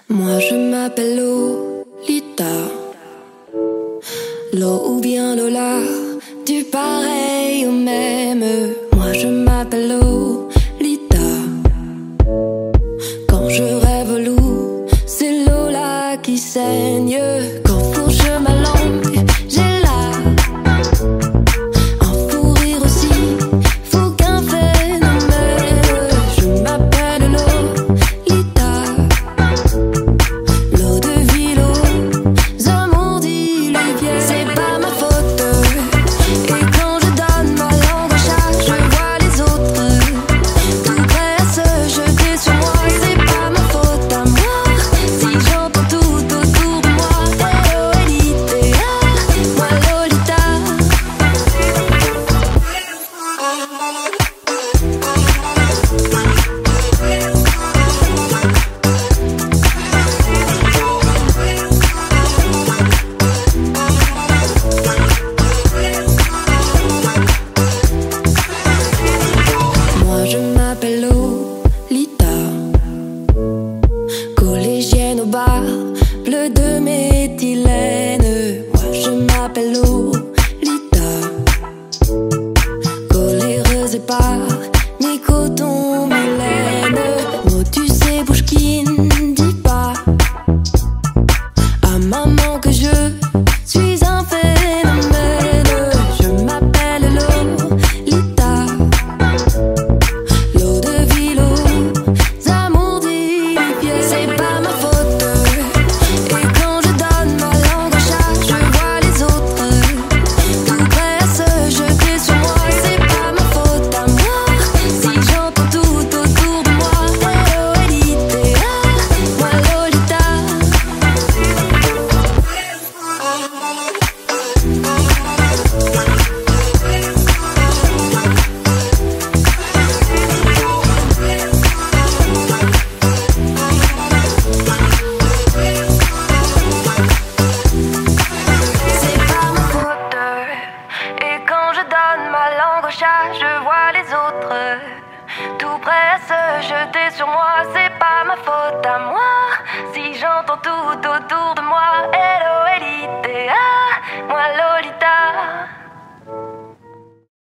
Moi je m'appelle Lolita, Lo ou bien Lola, du pareil au même. Moi je m'appelle Lolita. Quand je rêve loup, c'est Lola qui saigne. Quand fourche ma langue, j'ai là un fou rire aussi, faut qu'un phénomène. Je m'appelle Lolita, l'eau de ville aux amours diluviens. C'est pas ma faute, et quand je donne ma langue au chat, je vois les autres tout prêts à se jeter sur moi. C'est pas ma faute à moi si j'entends tout autour de moi. Hello Elite, moi Lolita. Moi je m'appelle Lolita, collégienne au bar, bleu de méthylène. Moi je m'appelle Lolita, coléreuse et par ni coton Mylène. Motus et Bouchkine, dis pas à maman que je suis un phénomène. Je m'appelle Lolita, l'eau de ville aux amours diluviens. C'est pas ma faute, et quand je donne ma langue au chat, je vois les autres tout prêts à se jeter sur moi. C'est pas ma faute à moi si j'entends tout autour de moi. Hello Elite, moi Lolita. C'est pas ma faute, et quand je donne ma langue au chat, je vois les autres tout prêts à se jeter sur moi. C'est pas ma faute à moi si j'entends tout autour